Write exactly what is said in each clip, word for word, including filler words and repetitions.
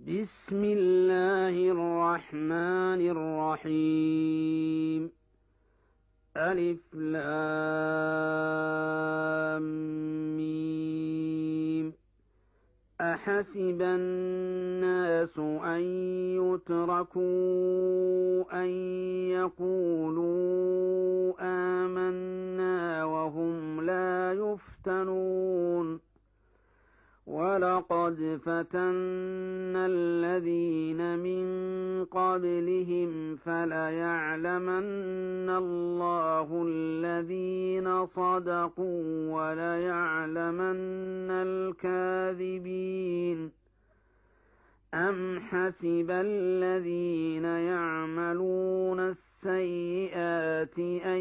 بسم الله الرحمن الرحيم. ألف لام ميم. أحسب الناس أن يتركوا أن يقولوا آمنا وهم لا يفتنون. ولقد فتنا الذين من قبلهم فليعلمن الله الذين صدقوا وليعلمن الكاذبين. أم حسب الذين يعملون السيئات أن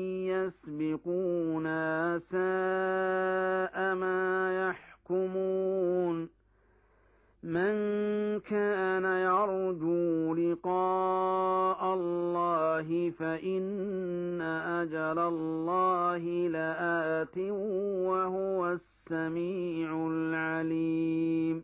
يسبقونا ساء ما يحكمون. من كان يرجو لقاء الله فإن أجل الله لآت وهو السميع العليم.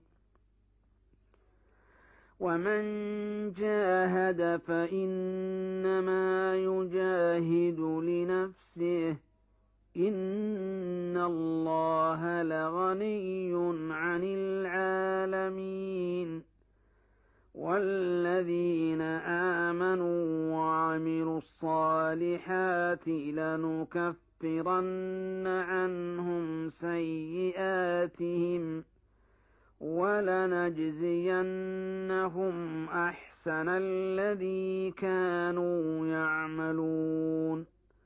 ومن جاهد فإنما يجاهد لنفسه إن الله لغني عن العالمين. والذين آمنوا وعملوا الصالحات لنكفرن عنهم سيئاتهم ولنجزينهم أحسن الذي كانوا يعملون.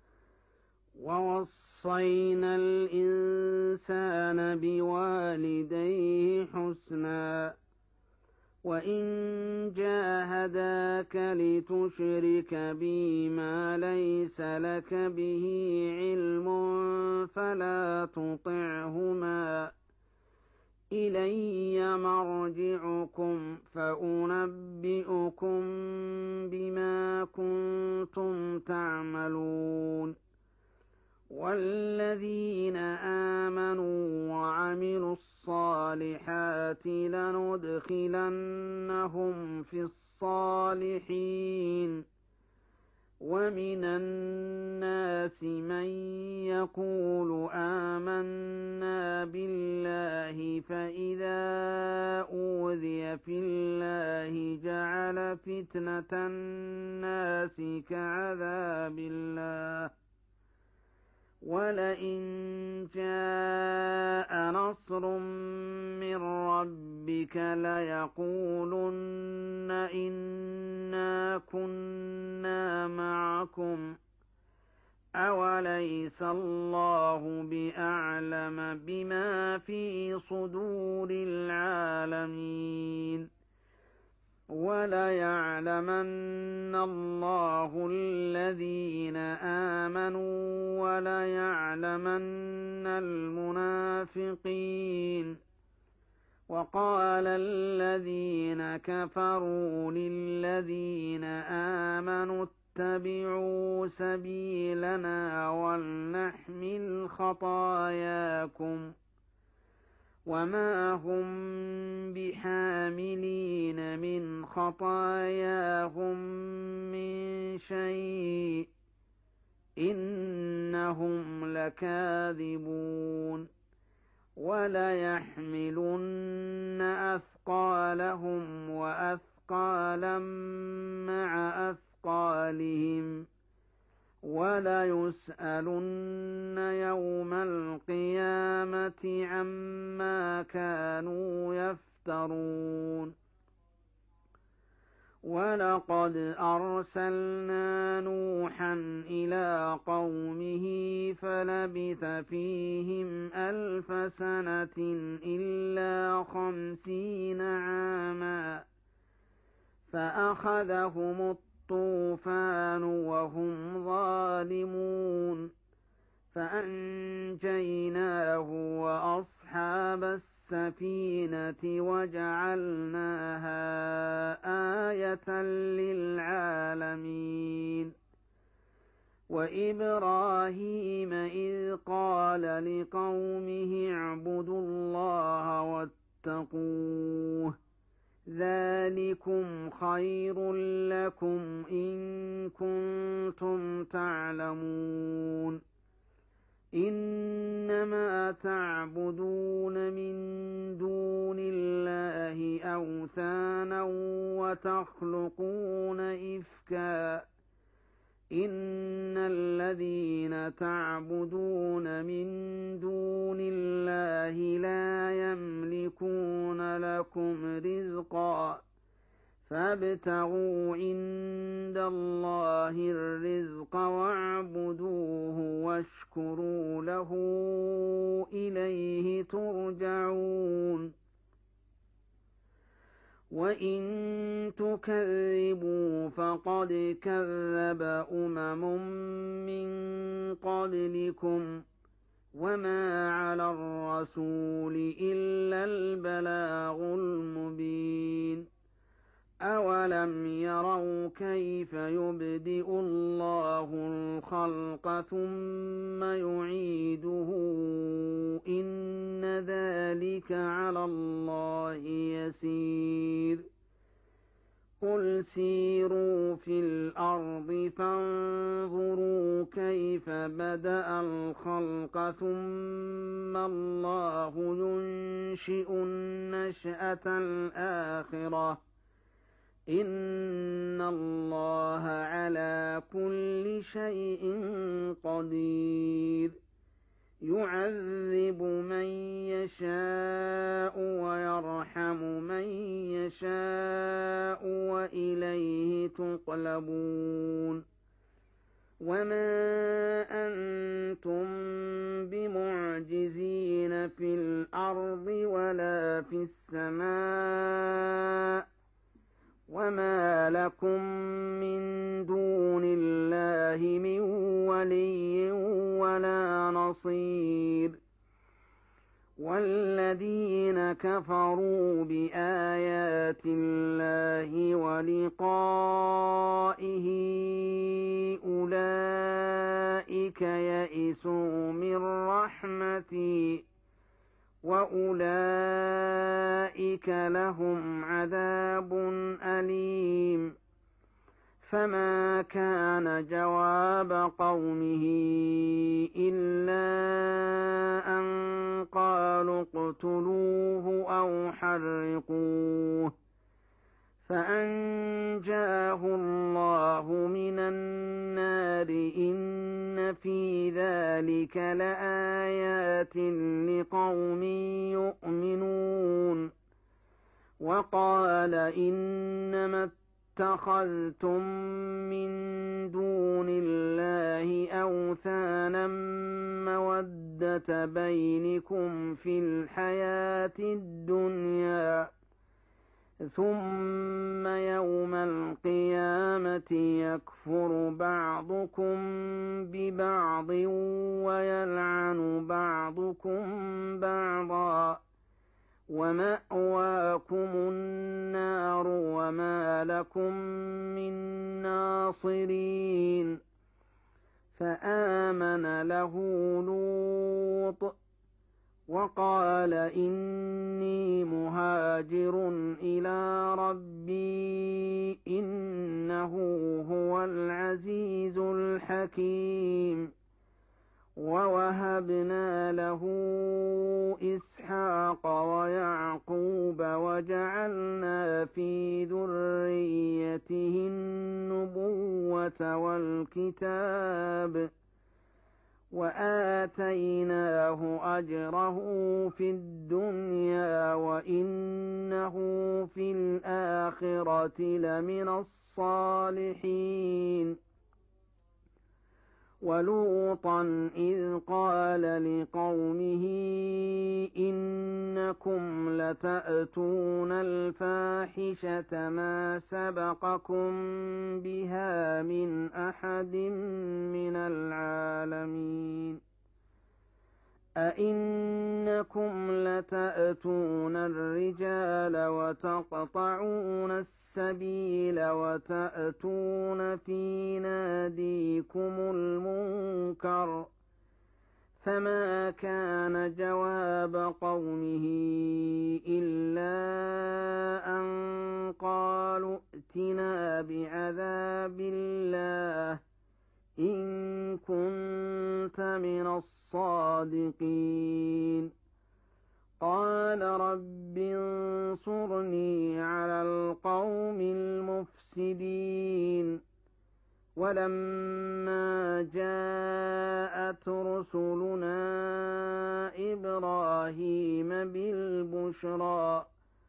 ووصينا الإنسان بوالديه حسنا وإن جاهداك لتشرك بي ما ليس لك به علم فلا تطعهما إلي مرجعكم فأنبئكم بما كنتم تعملون. والذين آمنوا وعملوا الصالحات لندخلنهم في الصالحين. ومن الناس من يقول آمنا بالله فإذا أوذي في الله جعل فتنة الناس كعذاب الله. ولئن جاء نصر من ربك ليقولن إنا كنا معكم أوليس الله بأعلم بما في صدور العالمين. وليعلمن الله الذين آمنوا وليعلمن المنافقين. وقال الذين كفروا للذين آمنوا اتبعوا سبيلنا ولنحمل خطاياكم وما هم بحاملين من خطاياهم من شيء إنهم لكاذبون. وليحملن أثقالهم وأثقالا مع أثقالهم وليسألن يوم القيامة عما كانوا يفترون. ولقد أرسلنا نوحا إلى قومه فلبث فيهم ألف سنة إلا خمسين عاما فأخذهم الطوفان وهم ظالمون فأنجيناه وأصحاب السفينة وجعلناها آية للعالمين. وإبراهيم إذ قال لقومه اعبدوا الله واتقوه ذلك ذلكم خير لكم إن كنتم تعلمون إنما تعبدون من دون الله أوثانا وتخلقون إفكا إن الذين تعبدون من دون الله لا يملكون لكم رزقا فابتغوا عند الله الرزق واعبدوه واشكروا له إليه ترجعون وإن تكذبوا فقد كذب أمم من قبلكم وما على الرسول إلا البلاغ المبين أولم يروا كيف يبدئ الله الخلق ثم يعيده إن ذلك على الله يسير قل سيروا في الأرض فانظروا كيف بدأ الخلق ثم الله ينشئ النشأة الآخرة إن الله على كل شيء قدير يعذب من يشاء ويرحم من يشاء وإليه تقلبون وما أنتم بمعجزين في الأرض ولا في السماء وما لكم من دون الله من ولي ولا نصير والذين كفروا بآيات الله ولقائه أولئك يئسوا من رحمتي وأولئك لهم عذاب أليم فما كان جواب قومه إلا أن قالوا اقتلوه أو حرقوه فأنجاه الله من النار إن في ذلك لآيات لقوم يؤمنون وقال إنما اتخذتم من دون الله أوثانا مودة بينكم في الحياة الدنيا ثم يوم القيامة يكفر بعضكم ببعض ويلعن بعضكم بعضا ومأواكم النار وما لكم من ناصرين فآمن له لوط وقال إني مهاجر إلى ربي إنه هو العزيز الحكيم ووهبنا له إسحاق ويعقوب وجعلنا في ذريته النبوة والكتاب وآتيناه أجره في الدنيا وإنه في الآخرة لمن الصالحين ولوطا إذ قال لقومه إنكم لتأتون الفاحشة ما سبقكم بها من أحد من العالمين أئنكم لتأتون الرجال وتقطعون السبيل وتأتون في ناديكم المنكر فما كان جواب قومه إلا أن قال ولما جاءت رسلنا إبراهيم بالبشرى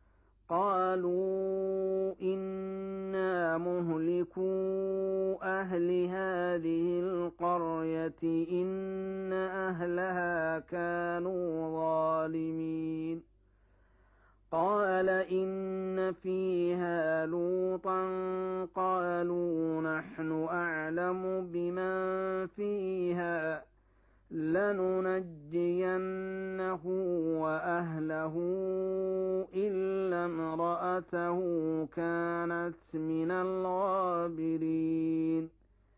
قالوا إنا مهلكو أهل هذه القرية إن أهلها كانوا ظالمين قال إن فيها لوطا قالوا نحن أعلم بمن فيها لننجينه وأهله إلا امرأته كانت من الغابرين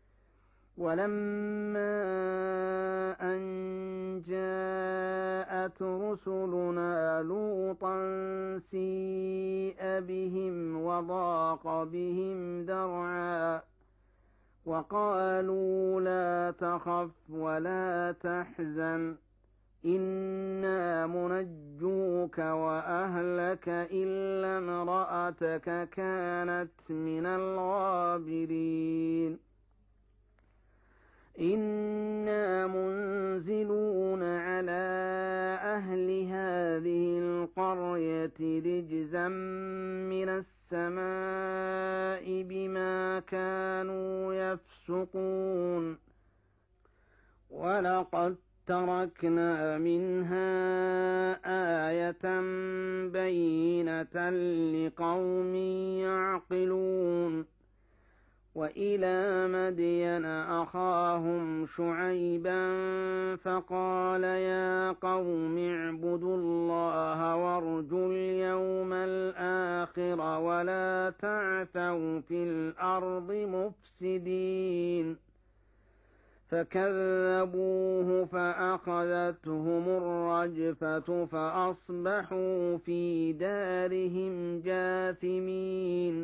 ولما أن جاءت رسلنا لوطا سيء بهم وضاق بهم ذرعا وقالوا لا تخف ولا تحزن إنا منجوك وأهلك إلا امرأتك كانت من الغابرين إنا منزلون على أهل هذه القرية رجزا من السماء بما كانوا يفسقون ولقد تركنا منها آية بينة لقوم يعقلون وإلى مدين أخاهم شعيبا فقال يا قوم اعبدوا الله وارجوا اليوم الآخر ولا تعثوا في الأرض مفسدين فكذبوه فأخذتهم الرجفة فأصبحوا في دارهم جاثمين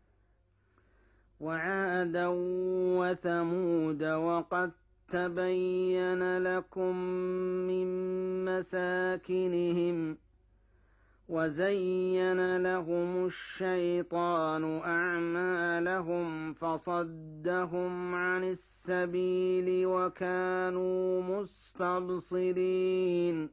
وعادا وثمود وقد تبين لكم من مساكنهم وزين لهم الشيطان أعمالهم فصدهم عن السبيل وكانوا مستبصرين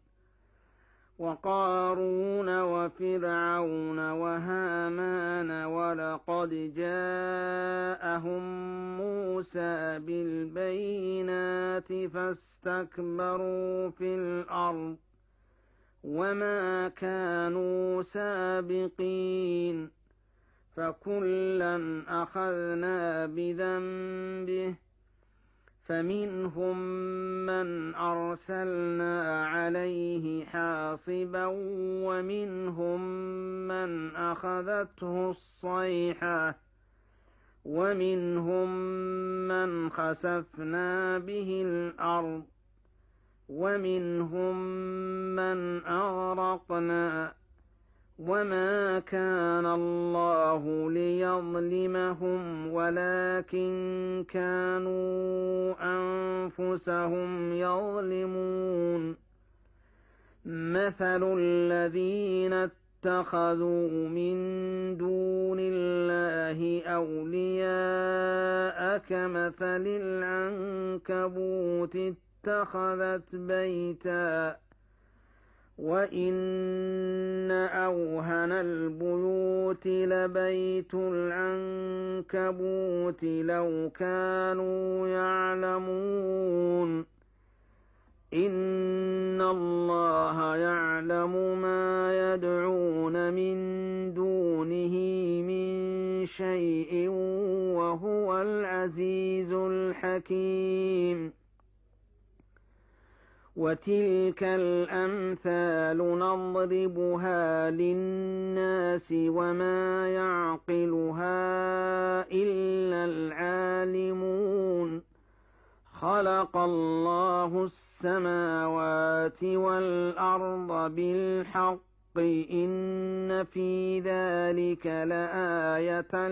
وقارون وفرعون وهامان ولقد جاءهم موسى بالبينات فاستكبروا في الأرض وما كانوا سابقين فكلا أخذنا بذنبه فمنهم من أرسلنا عليه حاصبا ومنهم من أخذته الصيحة ومنهم من خسفنا به الأرض ومنهم من أغرقنا وما كان الله ليظلمهم ولكن كانوا أنفسهم يظلمون مثل الذين اتخذوا من دون الله أولياء كمثل العنكبوت اتخذت بيتا وإن أوهن البيوت لبيت العنكبوت لو كانوا يعلمون إن الله يعلم ما يدعون من دونه من شيء وهو العزيز الحكيم وتلك الأمثال نضربها للناس وما يعقلها إلا العالمون خلق الله السماوات والأرض بالحق إن في ذلك لآية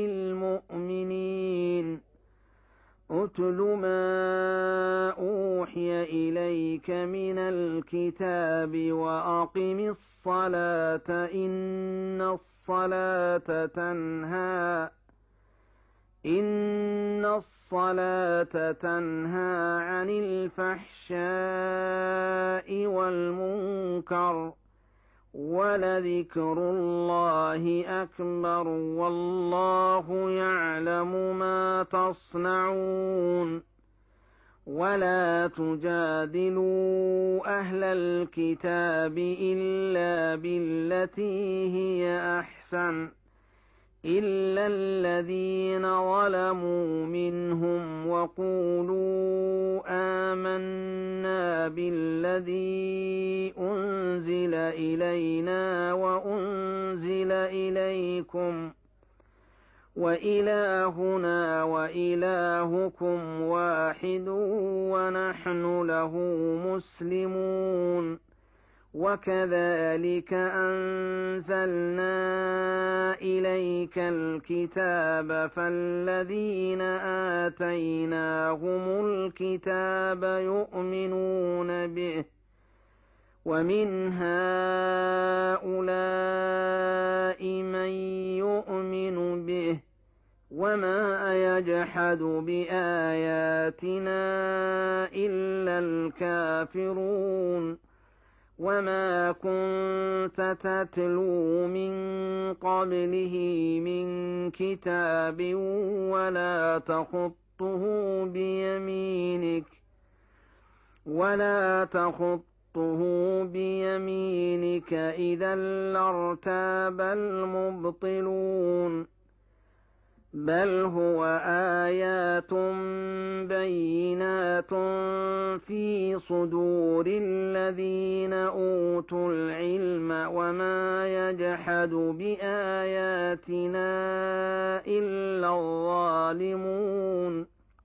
للمؤمنين أتل ما أوحي إليك من الكتاب وأقم الصلاة إن الصلاة تنهى إن الصلاة تنهى عن الفحشاء والمنكر ولذكر الله أكبر والله يعلم ما تصنعون ولا تجادلوا أهل الكتاب إلا بالتي هي أحسن إلا الذين ظلموا منهم وقولوا آمنا بالذي أنزل إلينا وأنزل إليكم وإلهنا وإلهكم واحد ونحن له مسلمون وكذلك أنزلنا إليك الكتاب فالذين آتيناهم الكتاب يؤمنون به ومن هؤلاء من يؤمن به وما يجحد بآياتنا إلا الكافرون وما كنت تتلو من قبله من كتاب ولا تخطه بيمينك ولا تخطه بيمينك إذا لارتاب المبطلون بل هو آيات بينات في صدور الذين أوتوا العلم وما يجحد بآياتنا إلا الظالمون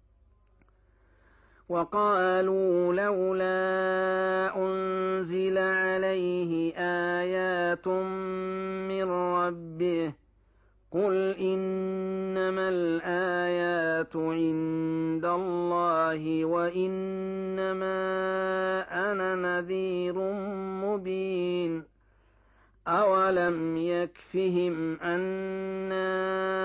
وقالوا لولا أنزل عليه آيات من ربه قل إنما الآيات عند الله وإنما أنا نذير مبين أولم يكفهم أنا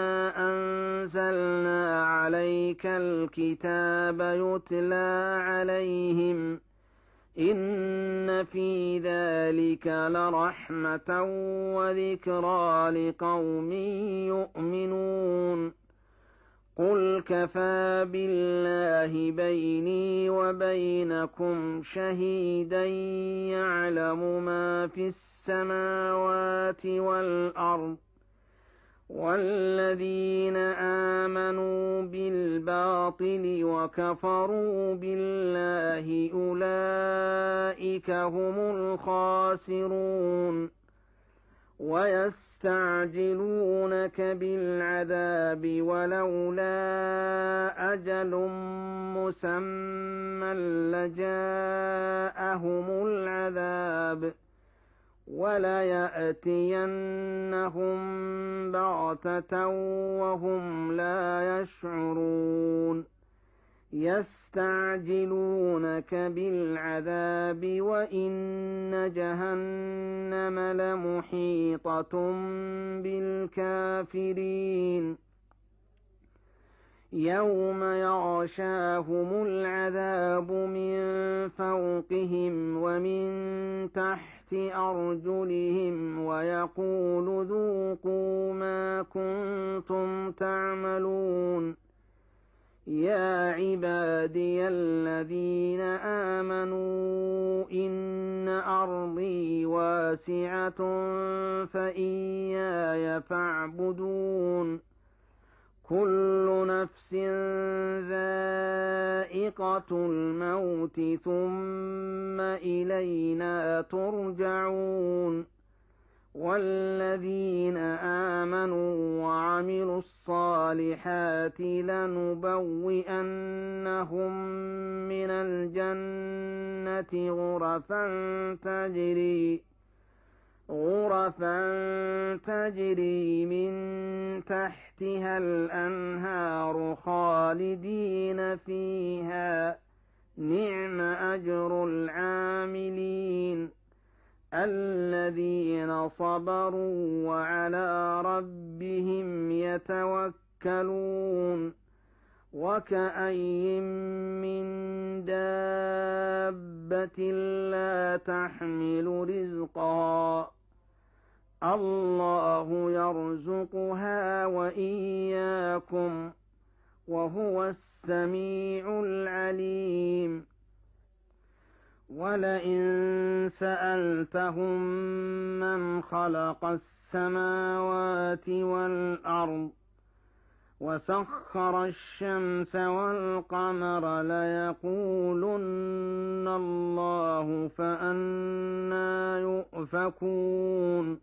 أنزلنا عليك الكتاب يتلى عليهم إن في ذلك لرحمة وذكرى لقوم يؤمنون قل كفى بالله بيني وبينكم شهيدا يعلم ما في السماوات والأرض والذين آمنوا بالباطل وكفروا بالله أولئك هم الخاسرون ويستعجلونك بالعذاب ولولا أجل مسمى لجاءهم العذاب وليأتينهم بغتة وهم لا يشعرون يستعجلونك بالعذاب وإن جهنم لمحيطة بالكافرين يوم يغشاهم العذاب من فوقهم ومن تحت أرجلهم ويقول ذوقوا ما كنتم تعملون يا عبادي الذين آمنوا إن أرضي واسعة فإياي فاعبدون كل نفس ذائقة الموت ثم إلينا ترجعون والذين آمنوا وعملوا الصالحات لنبوئنهم من الجنة غرفا تجري غرفا تجري من تحتها الأنهار خالدين فيها نعم أجر العاملين الذين صبروا وعلى ربهم يتوكلون وكأين من دابة لا تحمل رزقها الله يرزقها وإياكم وهو السميع العليم ولئن سألتهم من خلق السماوات والأرض وسخر الشمس والقمر ليقولن الله فأنى يؤفكون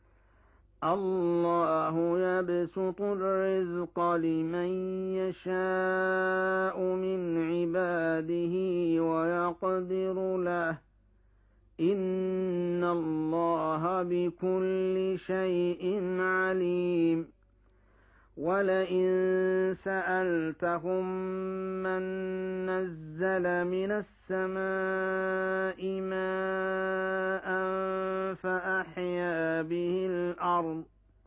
الله يبسط الرزق لمن يشاء من عباده ويقدر له إن الله بكل شيء عليم ولئن سألتهم من نزل من السماء ماء فأحيا به الأرض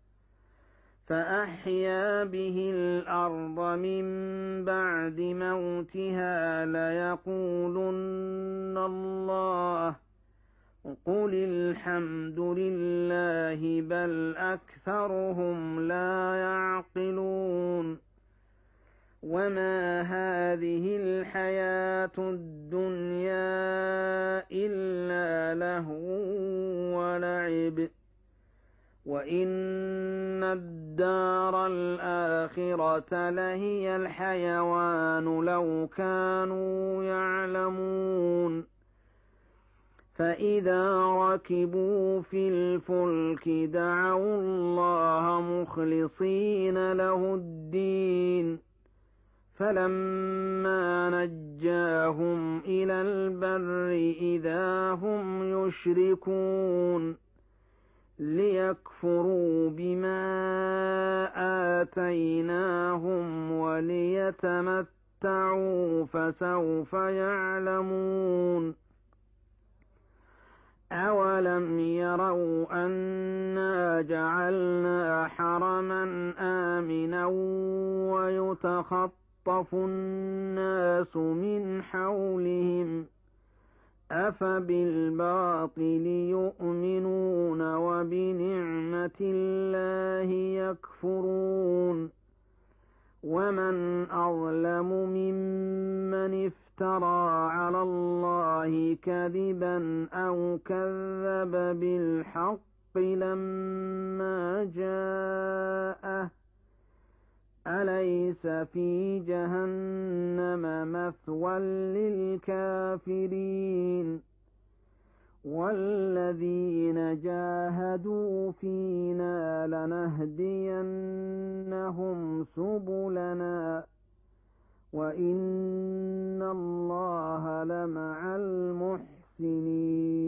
فأحيا به الأرض من بعد موتها ليقولن الله قل الحمد لله بل أكثرهم لا يعقلون وما هذه الحياة الدنيا إلا لهو ولعب وإن الدار الآخرة لهي الحيوان لو كانوا يعلمون فإذا ركبوا في الفلك دعوا الله مخلصين له الدين فلما نجاهم إلى البر إذا هم يشركون ليكفروا بما آتيناهم وليتمتعوا فسوف يعلمون أولم يروا أنا جعلنا حرما آمنا ويتخطف الناس من حولهم أفبالباطل يؤمنون وبنعمة الله يكفرون ومن أظلم ممن افترى على الله كذبا أو كذب بالحق لما جاءه أليس في جهنم مثوى للكافرين والذين جاهدوا فينا لنهدينهم سبلنا وإن الله لمع المحسنين